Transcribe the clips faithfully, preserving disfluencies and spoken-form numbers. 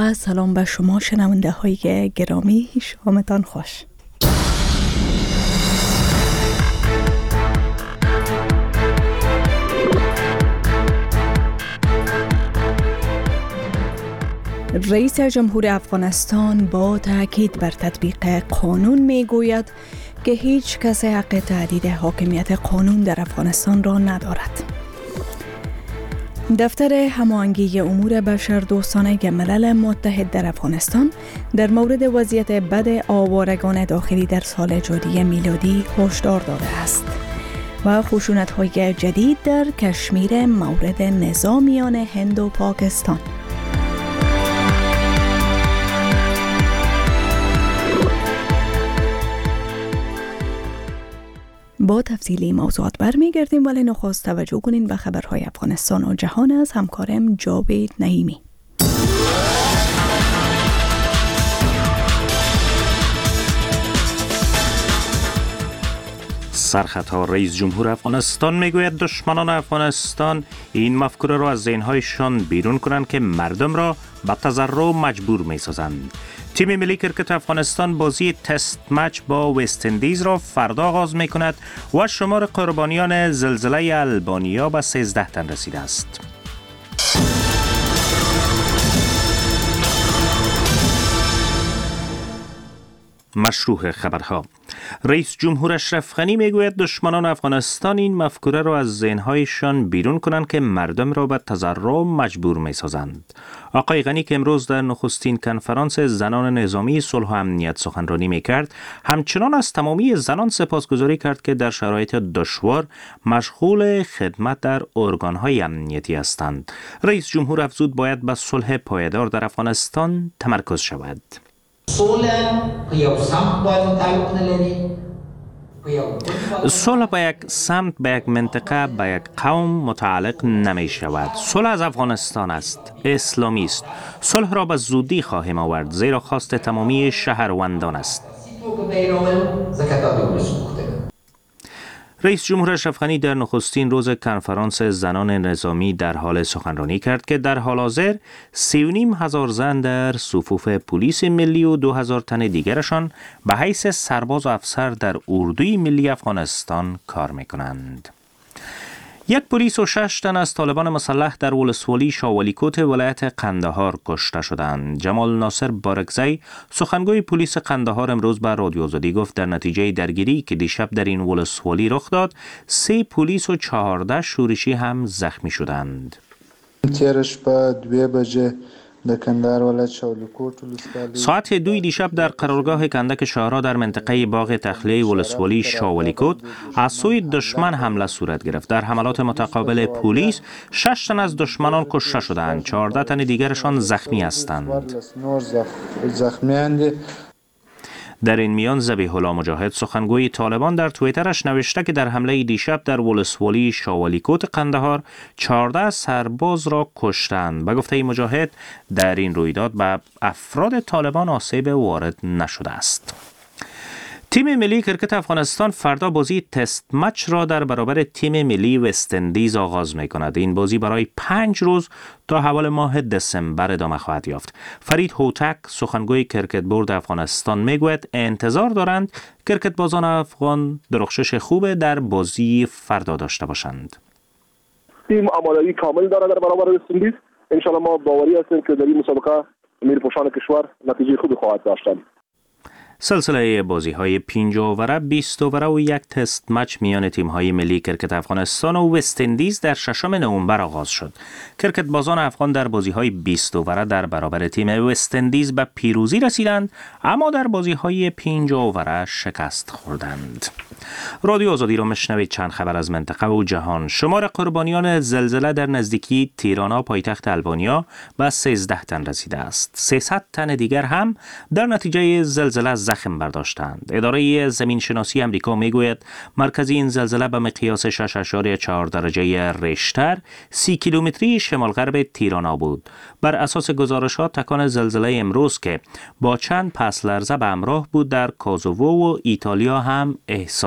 و سلام به شما شنونده های گرامی، شامتان خوش. رئیس جمهور افغانستان با تاکید بر تطبیق قانون می گوید که هیچ کس حق تهدید حاکمیت قانون در افغانستان را ندارد. دفتر هماهنگی امور بشردوستانه ملل متحد در افغانستان در مورد وضعیت بد آوارگان داخلی در سال جاری میلادی هشدار داده است و خشونت‌های جدید در کشمیر مورد نظامیان هند و پاکستان. با تفصیلی موضوعات برمیگردیم، ولی نخست توجه کنین به خبرهای افغانستان و جهان از همکارم جاوید نعیمی. سرخطا رئیس جمهور افغانستان میگوید دشمنان افغانستان این مفکوره را از ذهنهایشان بیرون کنند که مردم را به تضرع مجبور میسازند. تیم ملی کرکت افغانستان بازی تست مچ با وست اندیز را فردا آغاز می کند و شمار قربانیان زلزله البانیا به سیزده تن رسیده است. مشروع خبرها. رئیس جمهور اشرف غنی میگوید دشمنان افغانستان این مفکوره را از ذهنهایشان بیرون کنند که مردم را به تضرع مجبور میسازند. آقای غنی که امروز در نخستین کنفرانس زنان نظامی صلح و امنیت سخنرانی میکرد، همچنان از تمامی زنان سپاسگزاری کرد که در شرایط دشوار مشغول خدمت در ارگانهای امنیتی هستند. رئیس جمهور افزود باید به صلح پایدار در افغانستان تمرکز شود. صلح به یک سمت، به یک منطقه، به یک قوم متعلق نمی شود. صلح از افغانستان است، اسلامی است. صلح را به زودی خواهیم آورد، زیرا خواست تمامی شهروندان است. رئیس جمهور اشرف غنی در نخستین روز کنفرانس زنان نظامی در حال سخنرانی کرد که در حال حاضر سی و نیم هزار زن در صفوف پلیس ملی و دو هزار تن دیگرشان به حیث سرباز و افسر در اردوی ملی افغانستان کار میکنند. یک پلیس و شش تن از طالبان مسلح در ولسوالی شاولیکوت ولایت قندهار کشته شدند. جمال ناصر بارکزی سخنگوی پلیس قندهار امروز به رادیو آزادی گفت در نتیجه درگیری که دیشب در این ولسوالی رخ داد، سه پلیس و چهارده شورشی هم زخمی شدند. تیرش با دوی بجه ساعت دوی دیشب در قرارگاه کندک شهرها در منطقه باغ تخلیه ولسوالی شاولیکوت از سوی دشمن حمله صورت گرفت. در حملات متقابل پلیس شش تن از دشمنان کشته شدند، چهارده تن دیگرشان زخمی هستند. در این میان ذبیح الله مجاهد سخنگوی طالبان در توییترش نوشته که در حمله دیشب در ولسوالی شاولیکوت قندهار چهارده سرباز را کشتند. به گفته مجاهد در این رویداد به افراد طالبان آسیب وارد نشده است. تیم ملی کرکت افغانستان فردا بازی تست مچ را در برابر تیم ملی وست اندیز آغاز می کند. این بازی برای پنج روز تا حوال ماه دسامبر ادامه خواهد یافت. فرید هوتک سخنگوی کرکت بورد افغانستان می گوید انتظار دارند کرکت بازان افغان درخشش خوب در بازی فردا داشته باشند. تیم آمادگی کامل دارد در برابر وست اندیز. ان شاء الله ما باوری هستیم که در این مسابقه میرپوشان کشور نتیجه خوبی خواهد داشت. سلسله بازی های پنج اووره، بیست اووره و یک تست مچ میان تیم های ملی کرکت افغانستان و وست اندیز در ششم نوامبر آغاز شد. کرکت بازان افغان در بازی های بیست اووره در برابر تیم وست اندیز به پیروزی رسیدند، اما در بازی های پنج اووره شکست خوردند. رادیو آزادی را مشنوید. چند خبر از منطقه و جهان. شمار قربانیان زلزله در نزدیکی تیرانا پایتخت البانیا به سیزده تن رسیده است. سیصد تن دیگر هم در نتیجه زلزله زخم برداشتند. اداره زمین شناسی امریکا میگوید مرکز این زلزله به مقیاس شش اشاری چهار درجه ریشتر سی کیلومتری شمال غرب تیرانا بود. بر اساس گزارشات تکان زلزله امروز که با چند پس لرزه به همراه بود در کوزوو و ایتالیا هم احساس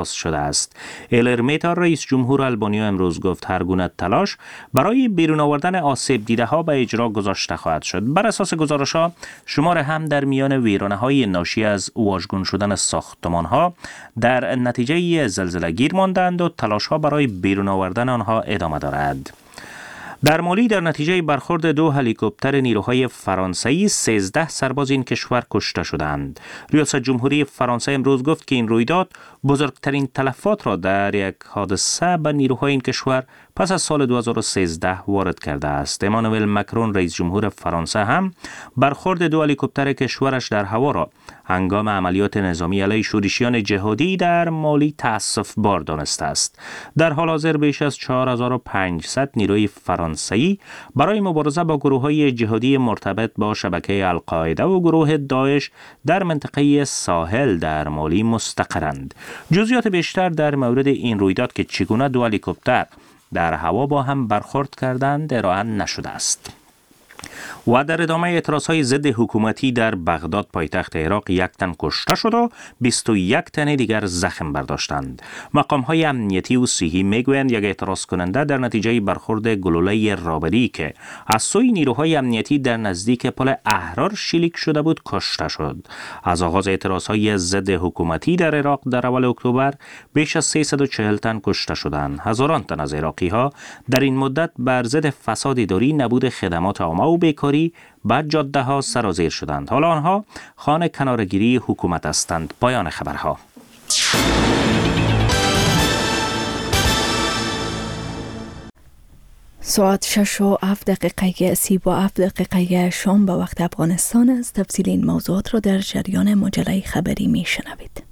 احساس شده است. الرمیتا رئیس جمهور البانیا امروز گفت هر گونه تلاش برای بیرون آوردن آسیب دیده ها به اجرا گذاشته خواهد شد. بر اساس گزارش ها شمار هم در میان ویرانه های ناشی از واژگون شدن ساختمان ها در نتیجه زلزله گیر ماندند و تلاش ها برای بیرون آوردن آنها ادامه دارد. در مالی در نتیجه برخورد دو هلیکوپتر نیروهای فرانسوی سیزده سرباز این کشور کشته شدند. ریاست جمهوری فرانسه امروز گفت که این رویداد بزرگترین تلفات را در یک حادثه به نیروهای این کشور پس از سال دو هزار و سیزده وارد کرده است. امانوئل مکرون رئیس جمهور فرانسه هم برخورد دو هلیکوپتر کشورش در هوا را هنگام عملیات نظامی علیه شورشیان جهادی در مالی تأسف بار دانسته است. در حال حاضر بیش از چهار هزار و پانصد نیروی فرانسوی برای مبارزه با گروه‌های جهادی مرتبط با شبکه القاعده و گروه داعش در منطقه ساحل در مالی مستقرند. جزئیات بیشتر در مورد این رویداد که چگونه دو هلیکوپتر در هوا با هم برخورد کردند ارائه نشده است. و در ادامه اعتراضهای ضد حکومتی در بغداد پایتخت عراق یک تن کشته شد و بیست و یک تن دیگر زخم برداشتند. مقام‌های امنیتی و صحی میگویند یک اعتراض کننده در نتیجه برخورد گلوله رابری که از سوی نیروهای امنیتی در نزدیک پل احرار شلیک شده بود کشته شد. از آغاز اعتراضهای ضد حکومتی در عراق در اول اکتبر بیش از سیصد و چهل تن کشته شدند. هزاران تن از عراقی‌ها در این مدت بر ضد فساد اداری، نبود خدمات عامه و بیکاری بعد جاده ها سرازیر شدند. حالا آنها خانه کنارگیری حکومت هستند. پایان خبرها. ساعت شش و هفت دقیقه سی و هفت دقیقه شام به وقت افغانستان است. تفصیل این موضوعات را در جریان مجله خبری می شنوید.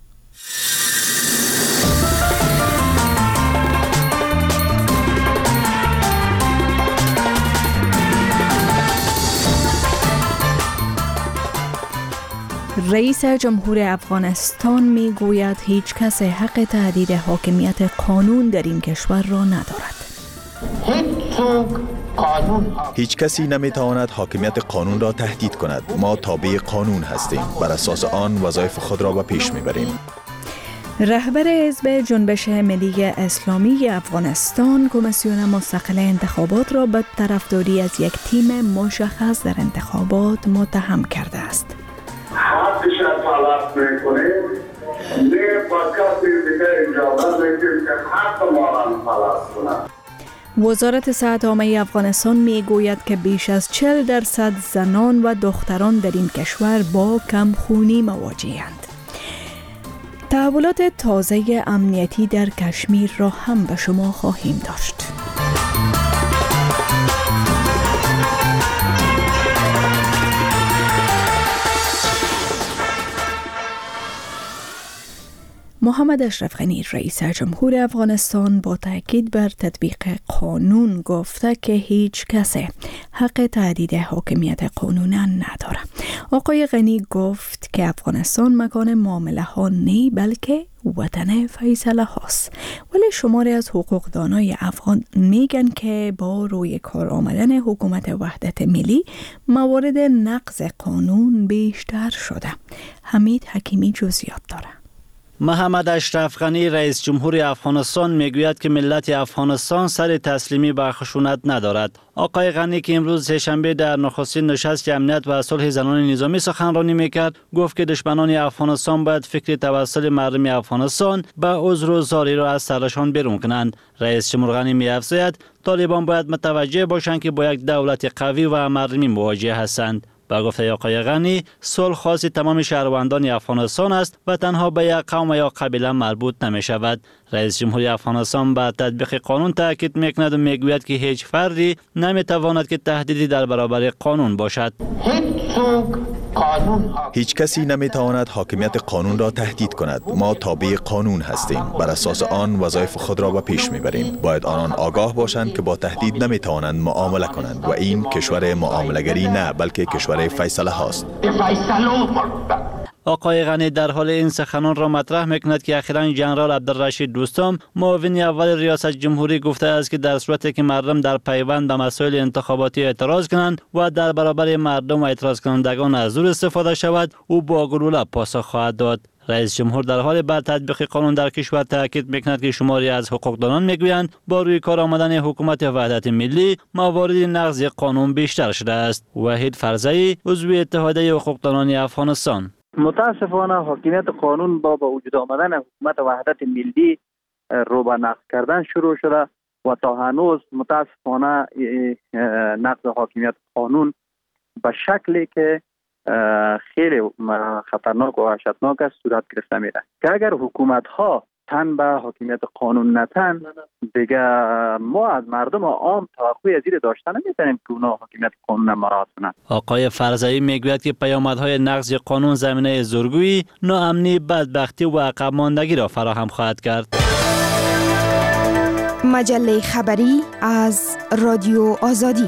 رئیس جمهور افغانستان می گوید هیچ کس حق تهدید حاکمیت قانون در این کشور را ندارد. هیچ کسی نمی تواند حاکمیت قانون را تهدید کند. ما تابع قانون هستیم. بر اساس آن وظایف خود را به پیش می بریم. رهبر حزب جنبش ملی اسلامی افغانستان کمیسیون مستقل انتخابات را به طرفداری از یک تیم مشخص در انتخابات متهم کرده است. حقش طلب میکنه نه فقط دیگه اجازه میده که حق ما را طلب کنه. وزارت صحت عامه افغانستان میگوید که بیش از چهل درصد زنان و دختران در این کشور با کمخونی مواجه‌اند. تحولات تازه امنیتی در کشمیر را هم به شما خواهیم داشت. محمد اشرف غنی رئیس جمهور افغانستان با تاکید بر تطبیق قانون گفته که هیچ کسی حق تهدید حاکمیت قانون نداره. آقای غنی گفت که افغانستان مکان معامله ها نی بلکه وطن فیصله هاست. ولی شماری از حقوقدانای افغان میگن که با روی کار آمدن حکومت وحدت ملی موارد نقض قانون بیشتر شده. حمید حکیمی جزئیات داره. محمد اشرف غنی رئیس جمهور افغانستان میگوید که ملت افغانستان سر تسلیمی به خشونت ندارد. آقای غنی که امروز سه‌شنبه در نخستین نشست امنیت و صلح زنان نظامی سخنرانی میکرد گفت که دشمنان افغانستان باید فکر توسل مردم افغانستان به عذر و زاری را از سرشان بیرون کنند. رئیس جمهور غنی می‌افزاید طالبان باید متوجه باشند که با یک دولت قوی و مردمی مواجه هستند. با گفته آقای غنی صلح خاص تمام شهروندان افغانستان است و تنها به یک قوم یا قبیله مربوط نمی شود. رئیس جمهوری افغانستان به تطبیق قانون تاکید میکند و میگوید که هیچ فردی نمی تواند که تهدیدی در برابر قانون باشد. هیچ کسی نمی تواند حاکمیت قانون را تهدید کند. ما تابع قانون هستیم. بر اساس آن وظایف خود را به پیش می بریم. باید آنان آگاه باشند که با تهدید نمی توانند معامله کنند و این کشور معامله‌گری نه بلکه کشور فیصله هاست. آقای غنی در حال این سخنان را مطرح میکند که اخیراً ژنرال عبدالرشید دوستم معاون اول ریاست جمهوری گفته است که در صورتی که مردم در پیوند به مسائل انتخاباتی اعتراض کنند و در برابر مردم و اعتراض کنندگان از زور استفاده شود، او با گلوله پاسخ خواهد داد. رئیس جمهور در حال بعد تطبیق قانون در کشور تاکید میکند که شماری از حقوقدانان میگویند با روی کار آمدن حکومت وحدت ملی موارد نقض قانون بیشتر شده است. وحید فرزئی، عضو اتحادیه حقوقدانان افغانستان: متاسفانه حاکمیت قانون با با وجود آمدن حکومت وحدت ملی رو به نقض کردن شروع شده و تا هنوز متاسفانه نقض حاکمیت قانون به شکلی که خیلی خطرناک و وحشتناک است صورت گرفته میره که اگر حکومت ها تن به حاکمیت قانون نتن، دیگه ما از مردم عام توقعی از این داشته نمیتونیم که اونا حاکمیت قانون مراعات کنند. آقای فرزئی میگوید که پیامدهای نقض قانون زمینه زورگویی، ناامنی، بدبختی و عقب ماندگی را فراهم خواهد کرد. مجله خبری از رادیو آزادی.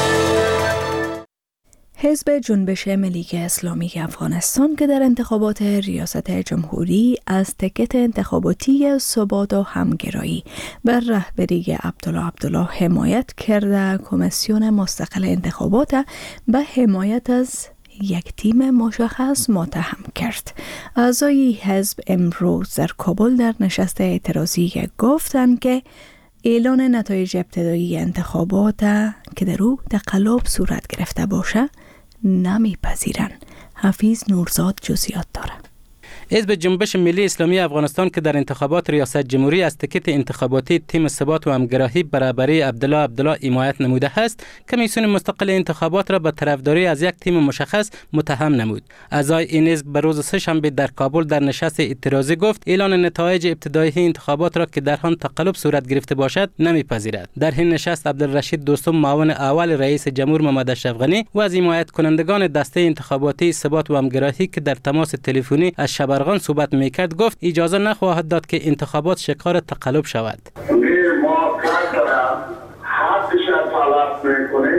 حزب جنبش ملی اسلامی افغانستان که در انتخابات ریاست جمهوری از تکت انتخاباتی ثبات و همگرایی بر رهبری عبدالله عبدالله حمایت کرده، کمیسیون مستقل انتخابات به حمایت از یک تیم مشخص متهم کرد. اعضای حزب امروز در کابل در نشست اعتراضی گفتند که اعلان نتایج ابتدایی انتخابات که در او تقلب صورت گرفته باشه نمیپذیرند. حفیظ نورزاد جزئیات داره. حزب جنبش ملی اسلامی افغانستان که در انتخابات ریاست جمهوری از تکت انتخاباتی تیم ثبات و همگرایی برابری عبدالله عبدالله حمایت نموده است، کمیسیون مستقل انتخابات را به طرفداری از یک تیم مشخص متهم نمود. اعضای این حزب به روز سه‌شنبه در کابل در نشست اعتراضی گفت اعلان نتایج ابتدایی انتخابات را که در آن تقلب صورت گرفته باشد نمیپذیرد. در این نشست عبدالرشید دوستم معاون اول رئیس جمهور محمد اشرف غنی و از حمایت کنندگان دسته انتخاباتی ثبات و همگرایی که در تماس تلفنی از شبرغان صحبت میکرد گفت اجازه نخواهد داد که انتخابات شکار تقلب شود. ما کار حدش طلب میکنیم،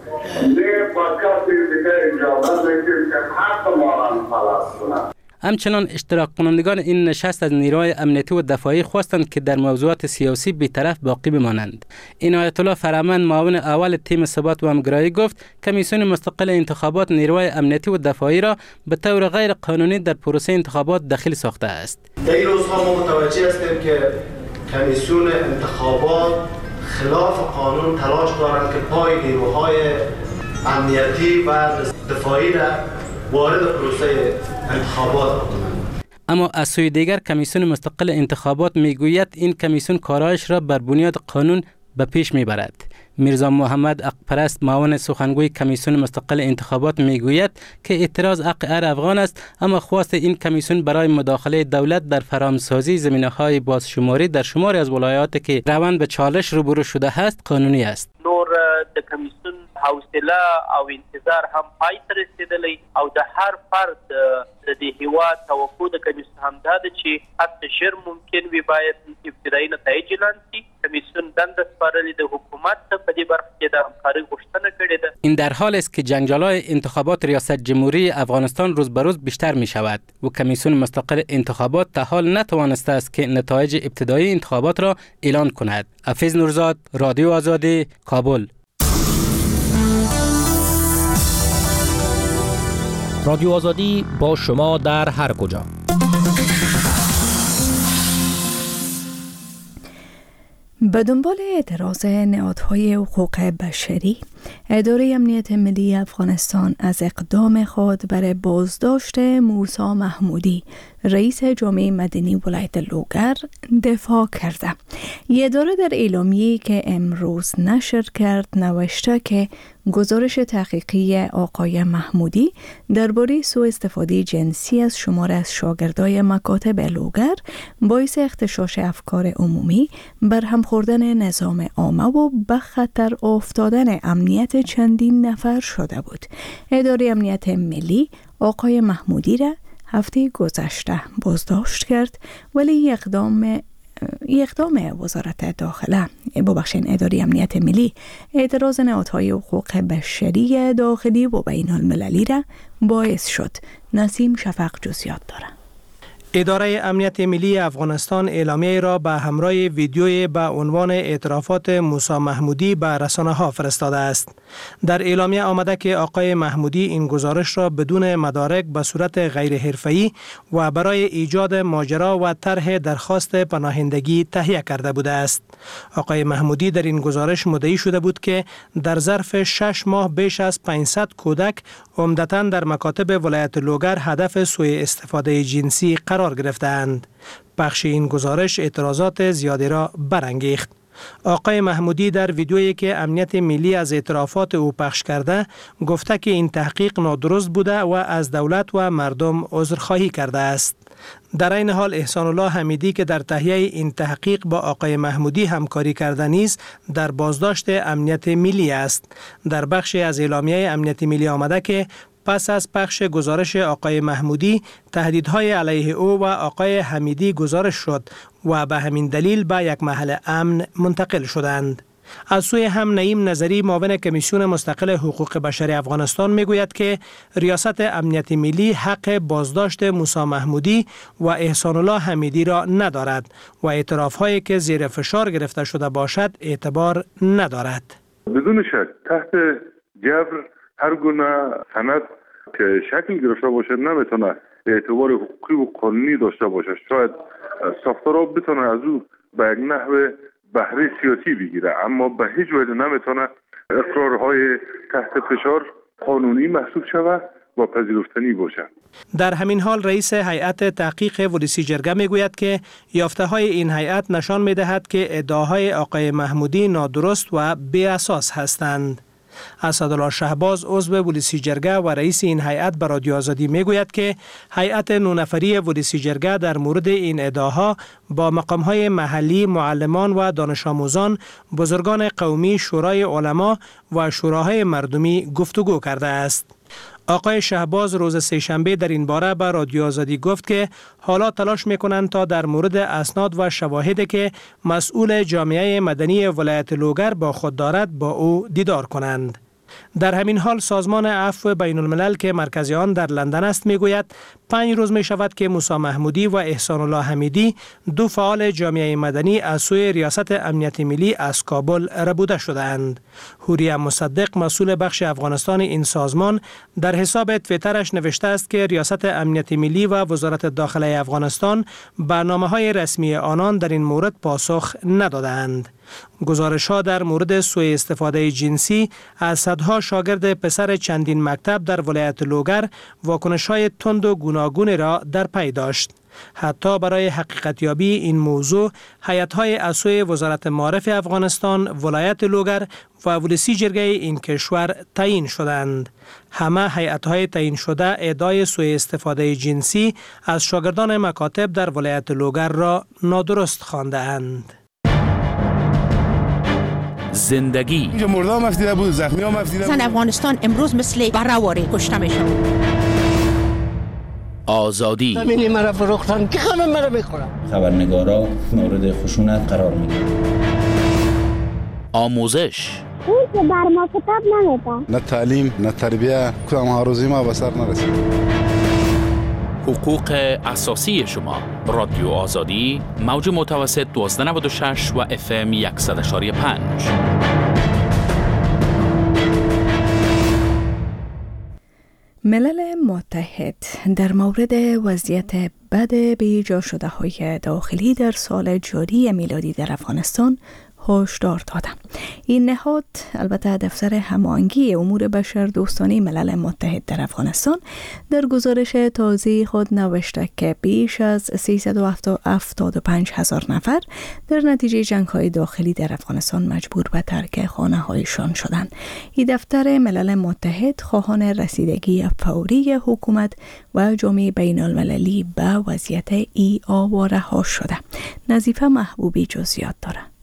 نه پاکات دیگه اجازه میدیم که حق ما را طلب کنند. همچنان اشتراک کنندگان این نشست از نیروهای امنیتی و دفاعی خواستند که در موضوعات سیاسی بی‌طرف باقی بمانند. عنایت الله فرامند معاون اول تیم ثبات و همگرایی گفت کمیسیون مستقل انتخابات نیروهای امنیتی و دفاعی را به طور غیر قانونی در پروسه انتخابات دخیل ساخته است. در این روزها ما متوجه هستیم که کمیسیون انتخابات خلاف قانون تلاش دارند که پای نیروهای امنیتی و دفاعی را وارد پروسه انتخابات بکنند. اما از سوی دیگر کمیسیون مستقل انتخابات میگوید این کمیسیون کارایش را بر بنیاد قانون به پیش میبرد. میرزا محمد اقپرست معاون سخنگوی کمیسیون مستقل انتخابات میگوید که اعتراض حق هر افغان است، اما خواست این کمیسیون برای مداخله دولت در فرامسازی زمینه‌های بازشماری در شماری از ولایات که روند به چالش روبرو شده است قانونی است. نور د کمیسیون حوصله او انتظار هم پای ته رسیدلی او د هر فرد د دې هیواد توقع د کمیسیون هم دا ده چې حتی ژر ممکن وي باید ابتدایي نتایج اعلان شي. کمیسیون دنده سپارلې د حکومت ته په دې برخه کې د همکارۍ غوښتنه کړې ده. این در حال است که جنجال‌های انتخابات ریاست جمهوری افغانستان روز به روز بیشتر می شود و کمیسیون مستقل انتخابات تا حال نتوانسته است که نتایج ابتدایی انتخابات را اعلان کند. حفیظ نورزاد، رادیو آزادی، کابل. رادیو آزادی با شما در هر کجا. به دنبال اعتراض نهادهای حقوق بشری، اداره امنیت ملی افغانستان از اقدام خود برای بازداشت موسی محمودی، رئیس جامعه مدنی ولایت لوگر، دفاع کرده. این اداره در اعلامیه‌ای که امروز نشر کرد نوشته که گزارش تحقیقی آقای محمودی درباره سوء استفاده جنسی از شمار از شاگردای مکاتب لوگر باعث اغتشاش افکار عمومی، برهم خوردن نظام عامه و به خطر افتادن امنیت چندین نفر شده بود. اداره امنیت ملی آقای محمودی را هفته گذشته بازداشت کرد، ولی اقدام اقدام وزارت داخله ببخشین اداره امنیت ملی اعتراض نهادهای حقوق بشری داخلی و بین المللی را باعث شد. نسیم شفق جزئیات داره. اداره امنیت ملی افغانستان اعلامیه را به همراه ویدیوی به عنوان اعترافات موسی محمودی به رسانه ها فرستاده است. در اعلامیه آمده که آقای محمودی این گزارش را بدون مدارک به صورت غیر حرفه‌ای و برای ایجاد ماجرا و طرح درخواست پناهندگی تهیه کرده بوده است. آقای محمودی در این گزارش مدعی شده بود که در ظرف شش ماه بیش از پانصد کودک عمدتاً در مکاتب ولایت لوگر هدف سوء استفاده جنسی قرار گرفتند. بخش این گزارش اعتراضات زیادی را برانگیخت. آقای محمودی در ویدیویی که امنیت ملی از اعترافات او پخش کرده گفته که این تحقیق نادرست بوده و از دولت و مردم عذرخواهی کرده است. در این حال احسان الله حمیدی که در تهیه این تحقیق با آقای محمودی همکاری کرده نیز در بازداشت امنیت ملی است. در بخشی از اعلامیه امنیت ملی آمده که پس از پخش گزارش آقای محمودی تهدیدهای علیه او و آقای حمیدی گزارش شد و به همین دلیل به یک محل امن منتقل شدند. از سوی هم نعیم نظری معاون کمیسیون مستقل حقوق بشر افغانستان میگوید که ریاست امنیت ملی حق بازداشت موسی محمودی و احسان الله حمیدی را ندارد و اعترافهایی که زیر فشار گرفته شده باشد اعتبار ندارد. بدون شک تحت جبر هر گونه سند که شکل گرفته باشد نمیتونه اعتبار حقوقی و قانونی داشته باشد. شاید ساختارها بتونه از او به یک نحو بهره سیاسی بگیره، اما به هیچ وجه نمیتونه اقرارهای تحت فشار قانونی محسوب شود و پذیرفتنی باشد. در همین حال رئیس هیئت تحقیق ولسی جرگه میگوید که یافته های این هیئت نشان میدهد که ادعاهای آقای محمودی نادرست و بی اساس هستند. اسدالله شهباز عضو ولسی جرگه و رئیس این هیئت به رادیو آزادی میگوید که هیئت نه نفری ولسی جرگه در مورد این ادعاها با مقامهای محلی، معلمان و دانش آموزان، بزرگان قومی، شورای علما و شوراهای مردمی گفتگو کرده است. آقای شهباز روز سه‌شنبه در این باره به رادیو آزادی گفت که حالا تلاش میکنند تا در مورد اسناد و شواهدی که مسئول جامعه مدنی ولایت لوگر با خود دارد با او دیدار کنند. در همین حال سازمان عفو بین الملل که مرکز آن در لندن است میگوید پنج روز می شود که موسی محمودی و احسان الله حمیدی دو فعال جامعه مدنی از سوی ریاست امنیت ملی از کابل ربوده شده‌اند. حوریه مصدق مسئول بخش افغانستان این سازمان در حساب توییترش نوشته است که ریاست امنیت ملی و وزارت داخله افغانستان برنامه‌های رسمی آنان در این مورد پاسخ ندادند. گزارش‌ها در مورد سوء استفاده جنسی از صدها شاگرد پسر چندین مکتب در ولایت لوگر واکنش‌های تند و گوناگون را در پی داشت. حتی برای حقیقتیابی این موضوع هیئت‌های از سوی وزارت معارف افغانستان، ولایت لوگر و ولسی جرگه این کشور تعیین شدند. همه هیئت‌های تعیین شده ادعای سوء استفاده جنسی از شاگردان مکاتب در ولایت لوگر را نادرست خوانده‌اند. زندگی مردم مفتیده بود، زخمی ها مفتیده بود. زن افغانستان امروز مثل برهواری کشته میشن. آزادی همینی مرا فروختن که همه مرا میخورن. خبرنگارا مورد خشونت قرار میگیرن. آموزش اون که بر ما کتاب نمیده. نه تعلیم نه تربیه کدام ها روزی ما به سر نرسید. حقوق اساسی شما. رادیو آزادی موج متوسط دوازده نود و شش و اف ام صد و یک و پنج. ملل متحد در مورد وضعیت بد بیجا شده های داخلی در سال جاری میلادی در افغانستان هشدار داده. این نهاد البته دفتر هماهنگی امور بشر دوستانه ملل متحد در افغانستان در گزارش تازه خود نوشته که بیش از سیصد و هفتاد و پنج هزار نفر در نتیجه جنگ‌های داخلی در افغانستان مجبور به ترک خانه‌هایشان شدند. این دفتر ملل متحد خواهان رسیدگی فوری حکومت و جامعه بین المللی به وضعیت ای آواره ها شده. نظیفه محبوبی جزئیات داره.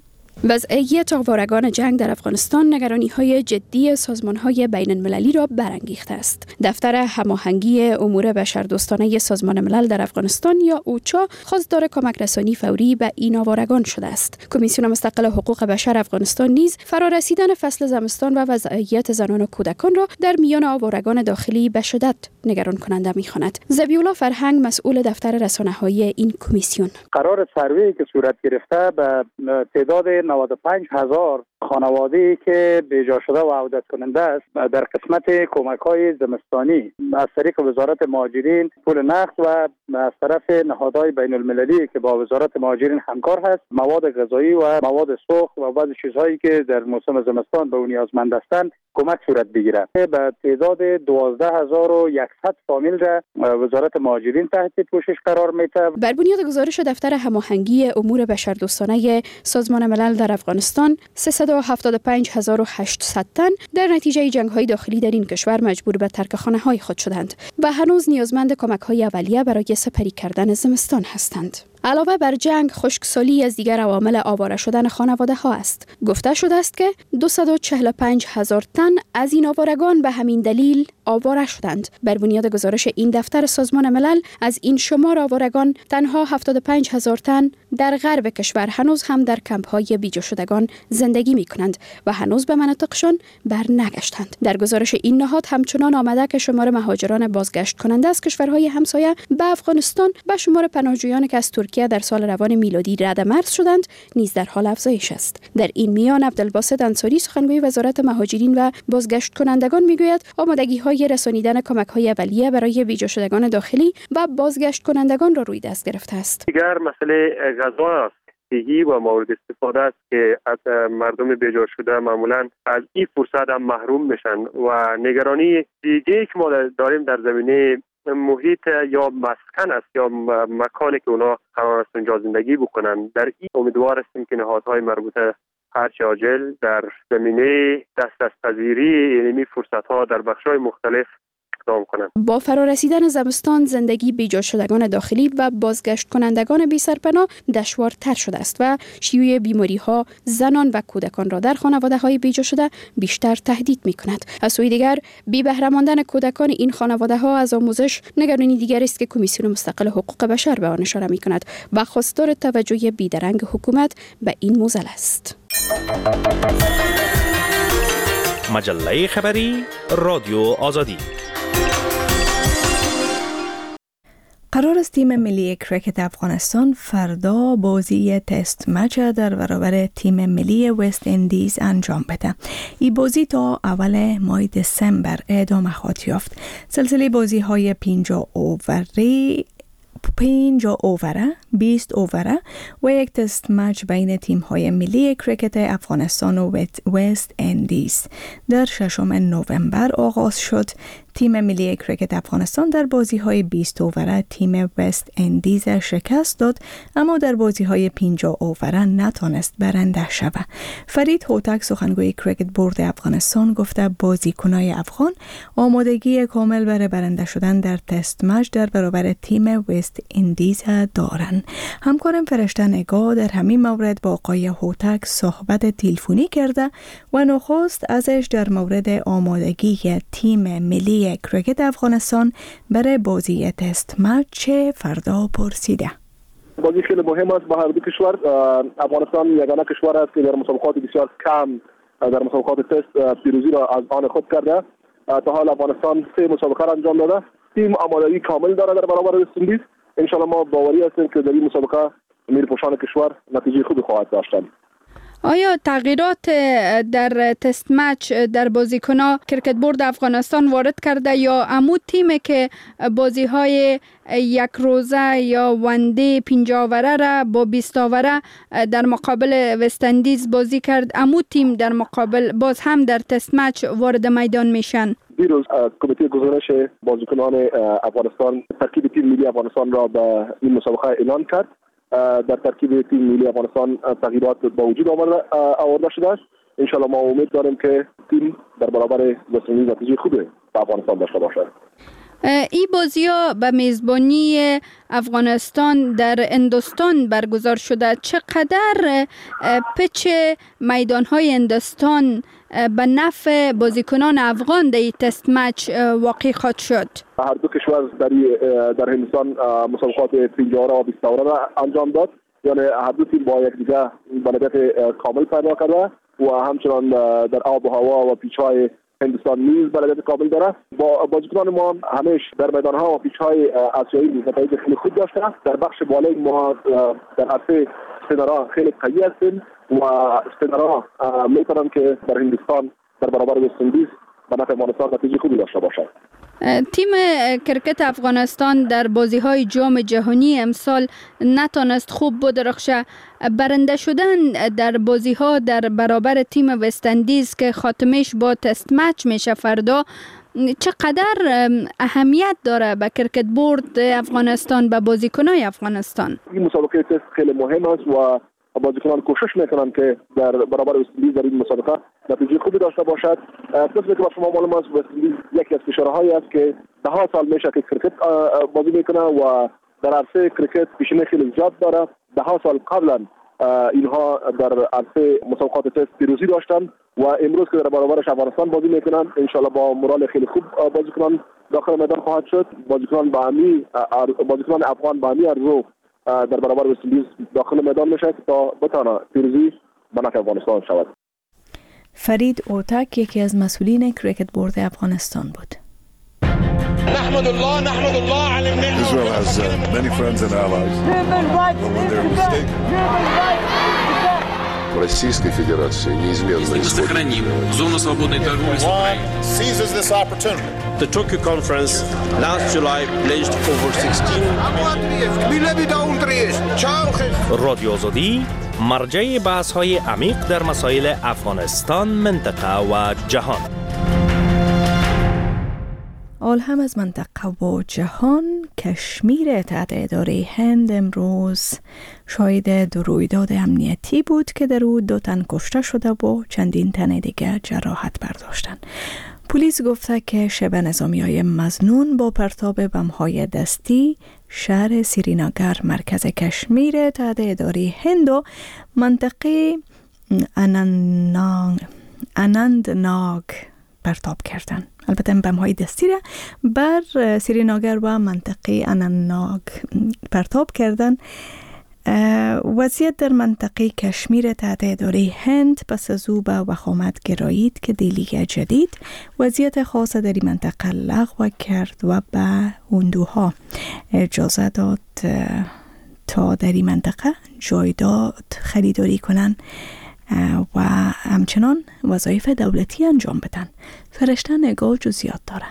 وضعیت آوارگان جنگ در افغانستان نگرانی‌های جدی سازمان‌های بین‌المللی را برانگیخته است. دفتر هماهنگی امور بشردوستانه سازمان ملل در افغانستان یا اوچا خواستار کمک رسانی فوری به این آوارگان شده است. کمیسیون مستقل حقوق بشر افغانستان نیز فرارسیدن فصل زمستان و وضعیت زنان و کودکان را در میان آوارگان داخلی به شدت نگران کننده می‌خواند. ذبیح‌الله فرهنگ مسئول دفتر رسانه‌های این کمیسیون: قرار سروی که صورت گرفته به تعداد نود و پنج هزار خانواده‌ای که بیجا شده و عودت کننده است در قسمت کمک‌های زمستانی از طریق وزارت مهاجرین پول نقد و از طرف نهادهای بین‌المللی که با وزارت مهاجرین همکار هست مواد غذایی و مواد سوخت و بعضی چیزهایی که در موسم زمستان به اون نیازمند هستند کمک صورت بگیرد. به تعداد دوازده هزار و صد فامیل را وزارت مهاجرین تحت پوشش قرار میده. بر بنیاد گزارش دفتر هماهنگی امور بشردوستانه سازمان ملل در افغانستان سیصد و هفتاد و پنج هزار و هشتصد تن در نتیجه جنگ‌های داخلی در این کشور مجبور به ترک خانه‌های خود شدند و هنوز نیازمند کمک‌های اولیه برای سپری کردن زمستان هستند. علاوه بر جنگ، خشکسالی از دیگر عوامل آواره شدن خانواده ها است. گفته شده است که دویست و چهل و پنج هزار تن از این آوارگان به همین دلیل آواره شدند. بر بنیاد گزارش این دفتر سازمان ملل از این شمار آوارگان تنها هفتاد و پنج هزار تن در غرب کشور هنوز هم در کمپ‌های بیجا شدگان زندگی می‌کنند و هنوز به مناطقشان بر نگشتند. در گزارش این نهاد همچنان آمده که شمار مهاجران بازگشت کننده از کشورهای همسایه به افغانستان به شمار پناهجویانی که از ترکیه در سال روان میلادی رد مرز شدند نیز در حال افزایش است. در این میان عبدالباسط انصاری سخنگوی وزارت مهاجرین و بازگشت کنندگان میگوید آمادگی‌های رسانیدن کمک‌های اولیه برای بیجا شدگان داخلی و بازگشت کنندگان را روی دست گرفته است. دیگر مسئله غذا است و مورد استفاده است که از مردم بیجا شده معمولا از این فرصت هم محروم میشن و نگرانی دیگه که ما داریم در زمینه محیط یا مسکن است یا مکانی که اونا قرار است اونجا زندگی بکنن. در این امیدوار هستیم که نهادهای مربوطه هرچه عاجل در زمینه دست از پذیری علمی فرصت ها در بخش‌های مختلف اقدام کنند. با فرارسیدن زمستان زندگی بیجا شدگان داخلی و بازگشت کنندگان بی سرپناه دشوارتر شده است و شیوع بیماری ها زنان و کودکان را در خانواده های بیجا شده بیشتر تهدید می کند. از سوی دیگر بی بهره ماندن کودکان این خانواده ها از آموزش نگرانی دیگر است که کمیسیون مستقل حقوق بشر به آن اشاره می کند و خواستار توجه بیدرنگ حکومت به این موزل است. مجله خبری رادیو آزادی. قرار است تیم ملی کرکت افغانستان فردا بازی تست مچ در برابر تیم ملی وست اندیز انجام بده. این بازی تا اول ماه دسامبر ادامه خواهد یافت. سلسله بازی های پنجاه اووری پنجاه اووره، بیست اووره و یک تست مچ بین تیم های ملی کرکت افغانستان و وست اندیز در ششم نوامبر آغاز شد. تیم ملی کرکت افغانستان در بازی های بیست اووره تیم وست اندیز شکست داد، اما در بازی های پنجاه اووره نتانست برنده شود. فرید هوتک سخنگوی کرکت بورد افغانستان گفته بازیکنان افغان آمادگی کامل برای برنده شدن در تست مچ در برابر تیم وست اندیز دارند. همکارم فرشته نگاه در همین مورد با آقای هوتک صحبت تلفنی کرده و نخست ازش در مورد آمادگی تیم ملی کرکت افغانستان برای بازی تست مچ فردا پرسیده. بازی خیلی مهم است با هر دو کشور. افغانستان یگانه کشور است که در مسابقات بسیار کم در مسابقات تست پیروزی را از آن خود کرده. تا حال افغانستان سه مسابقه را انجام داده. تیم آمادگی کامل داره در برابر وست اندیز. ان شاء الله ما باوری هستیم که در این مسابقه میرپوشان کشور نتیجه خوبی خواهد داشت. آیا تغییرات در تست مچ در بازیکن‌ها کرکت بورد افغانستان وارد کرده یا عمود تیمی که بازی‌های یک روزه یا وندی پنجاه اووره را با بیست اووره در مقابل وست اندیز بازی کرد، عمود تیم در مقابل باز هم در تست مچ وارد میدان میشن؟ دیروز کمیته گزارش بازیکنان افغانستان ترکیب تیم ملی افغانستان را به این مسابقه اعلان کرد. در ترکیب تیم ملی افغانستان تغییرات با وجود آورده شده است. ان شاء الله ما امید داریم که تیم در برابر وست اندیز نتیجه خوبی به افغانستان داشته باشد. این بازی ها به میزبانی افغانستان در هندوستان برگزار شده. چقدر پچ میدان های هندوستان به نفع بازیکنان افغان در این تست مچ واقع خواهد شد؟ هر دو کشور در در هندوستان مسابقات پنجاه و بیست را انجام داد، یعنی هر دو تیم با یکدیگر بلدیت کامل پیدا کرده و همچنان در آب و هوا و پیچ های هندوستان نیز بلدیت کامل داره. با بازیکنان ما همیشه در میدان ها و پیچ های آسیایی نتایج خیلی خوب داشته. در بخش بالای ما در عرصه استنارا خیلی قوی هستیم و استنارا میتونن که در هندوستان در برابر وست اندیز به نفع افغانستان نتیجه خوبی داشته باشد. تیم کرکت افغانستان در بازی‌های جام جهانی امسال نتانست خوب بدرخشه. برنده شدن در بازی‌ها در برابر تیم وست اندیز که خاتمش با تست مچ میشه فردا، چقدر اهمیت داره به کرکت بورد افغانستان، به بازیکنان افغانستان؟ این مسابقه تست خیلی مهم است و بازیکنان کوشش میکنن که در برابر وست اندیز در این مسابقه نتیجه خوبی داشته باشد. مثل که با شما معلوم است وست اندیز یکی از کشورهایی است که ده ها سال میشه که کرکت بازی میکنه و در عرصه کرکت پیشینه خیلی زیاد داره. ده ها سال قبلا اینها در عرصه مسابقات تست پیروزی داشتن و امروز که در برابرش افغانستان بازی میکنن ان شاء الله با مورال خیلی خوب بازیکنان داخل میدان خواهد شد. بازیکنان با همی بازیکنان افغان با همی ارزو در برابر وست اندیز داخل میدان میشه تا بتونه پیروزی به نفع افغانستان شود. فرید اوتک یکی از مسئولین کرکت بورد افغانستان بود. نحمد الله نحمد الله على النعمة. Israel has uh, many friends and allies. But when they're mistaken. Российской Федерации неизменно сохраним зону свободной торговли с Украиной. Seizes this opportunity. The Tokyo conference last July pledged over sixteen رادیو آزادی مرجع بحث‌های عمیق در مسائل افغانستان، منطقه و جهان. آل هم از منطقه و جهان، کشمیر تحت اداره هند امروز شاهد دو رویداد امنیتی بود که در او دو تن کشته شده و چندین تن دیگر جراحت برداشتند. پلیس گفته که شبه نظامی‌های مظنون با پرتاب بم‌های دستی شهر سرینگر مرکز کشمیر تحت اداره هند و منطقه انندناگ پرتاب کردند. البته بم‌های دستی را بر سرینگر و منطقه انندناگ پرتاب کردند. وضعیت در منطقه کشمیر تحت اداره هند پس از او به وخامت گرایید که دیلیگ جدید وضعیت خاص در این منطقه لغو کرد و به هندوها اجازه داد تا در این منطقه جایداد خریداری کنند و همچنان وظایف دولتی انجام بدن. فرشته نگاه جزئیات داره.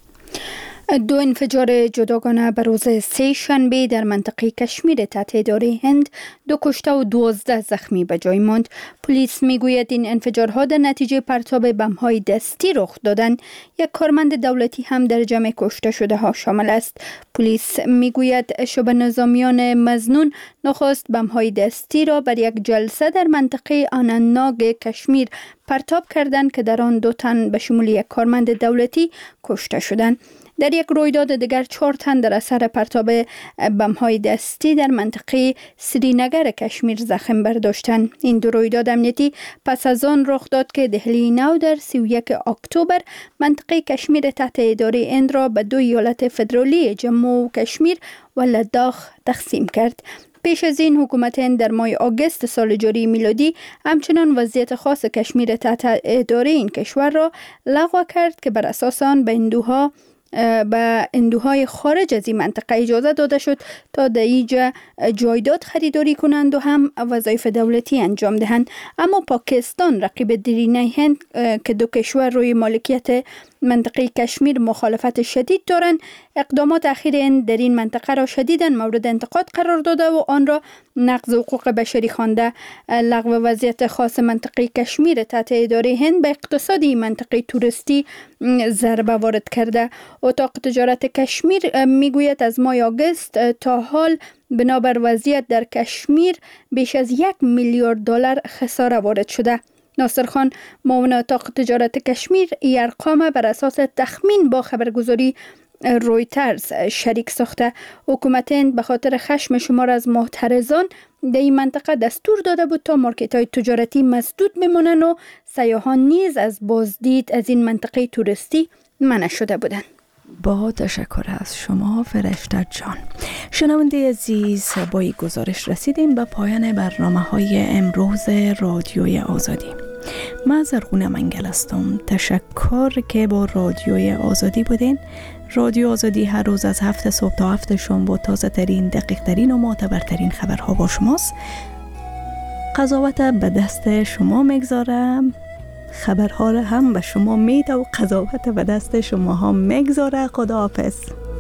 دو انفجار جداگانه بر روز سه شنبه در منطقه کشمیر تحت اداره هند، دو کشته و دوازده زخمی به جای ماند. پلیس میگوید این انفجارها در نتیجه پرتاب بم‌های دستی رخ دادند. یک کارمند دولتی هم در جمع کشته شده ها شامل است. پلیس میگوید شبه نظامیان مظنون نخست بم‌های دستی را بر یک جلسه در منطقه انندناگ کشمیر پرتاب کردند که در آن دو تن به شمول یک کارمند دولتی کشته شدند. در یک رویداد دیگر چهار تن در اثر پرتاب بم‌های دستی در منطقه سرینگر کشمیر زخم برداشتند. این دو رویداد امنیتی پس از آن رخ داد که دهلی نو در سی و یک اکتبر منطقه کشمیر تحت اداره هند را به دو ایالت فدرالی جموں و کشمیر و لداخ تقسیم کرد. پیش از این حکومت هند در ماه آگوست سال جاری میلادی همچنان وضعیت خاص کشمیر تحت اداره این کشور را لغو کرد که بر اساس آن به هندوها به هندوهای خارج از این منطقه اجازه داده شد تا در اینجا جایداد خریداری کنند و هم وظایف دولتی انجام دهند. اما پاکستان رقیب دیرینه هند که دو کشور روی مالکیت منطقه کشمیر مخالفت شدید دارند، اقدامات اخیر هند در این منطقه را شدیداً مورد انتقاد قرار داده و آن را نقض حقوق بشری خوانده. لغو وضعیت خاص منطقه کشمیر تحت اداره هند به اقتصاد این منطقه توریستی ضربه وارد کرده. اتاق تجارت کشمیر میگوید از ماه آگوست تا حال بنابر وضعیت در کشمیر بیش از یک میلیارد دلار خساره وارد شده. ناصر خان معاون اتاق تجارت کشمیر این ارقام بر اساس تخمین با خبرگزاری رویترز شریک ساخته. حکومت هند به خاطر خشم شمار از معترضان در این منطقه دستور داده بود تا مارکت های تجارتی مسدود بمانند و سیاحان نیز از بازدید از این منطقه توریستی منع شده بودند. با تشکر از شما فرشته جان. شنونده عزیز، با این گزارش رسیدیم به پایان برنامه های امروز رادیوی آزادی. من زرغونه منگل هستم. تشکر که با رادیوی آزادی بودین. رادیو آزادی هر روز از هفت صبح تا هفت شام با تازه ترین، دقیق ترین و معتبرترین خبرها با شماست. قضاوت به دست شما میگذارم، خبرها را هم به شما میده و قضاوت به دست شما هم میگذاره. خداحافظ.